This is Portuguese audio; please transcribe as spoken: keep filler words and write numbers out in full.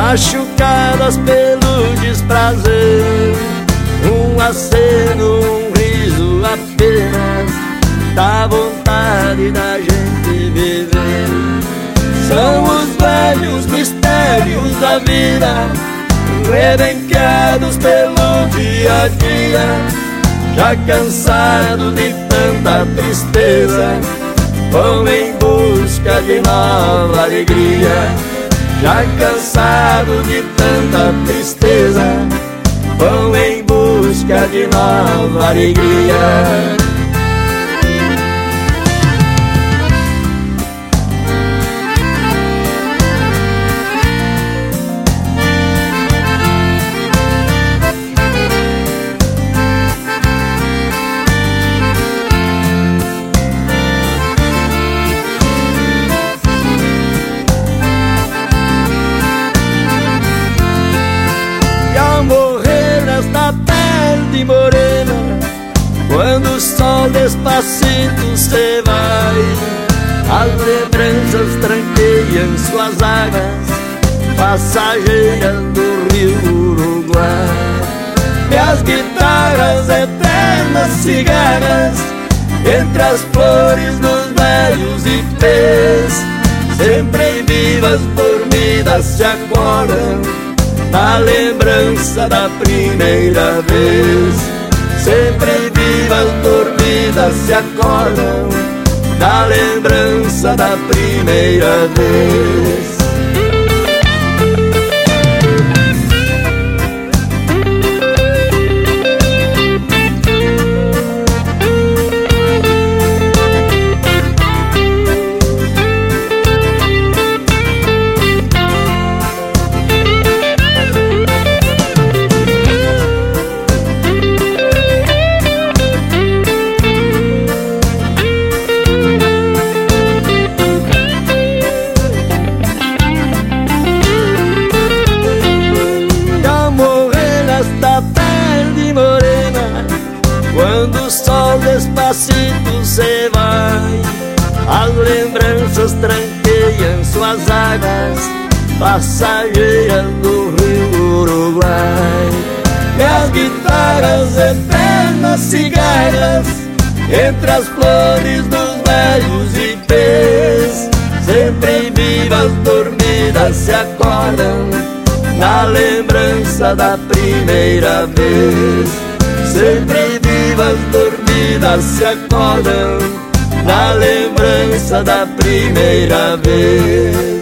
machucadas pelo desprazer. Um aceno, um riso apenas, dá vontade da gente viver. São os velhos mistérios da vida, rebenqueados pelo dia a dia. Já cansado de tanta tristeza, vão em busca de nova alegria. Já cansado de tanta tristeza, vão em busca de nova alegria. Morena, quando o sol despacito se vai, as lembranças tranqueiam suas águas passageiras do rio Uruguai. E as guitarras eternas cigarras entre as flores dos velhos ipês, sempre vivas dormidas se acordam na lembrança da primeira vez. Sempre vivas dormidas se acordam na lembrança da primeira vez. Quando o sol despacito se vai, as lembranças tranqueiam suas águas passageiras do rio Uruguai. E as guitarras eternas cigarras entre as flores dos velhos ipês, sempre vivas dormidas se acordam na lembrança da primeira vez. Sempre vivas dormidas se acordam na lembrança da primeira vez.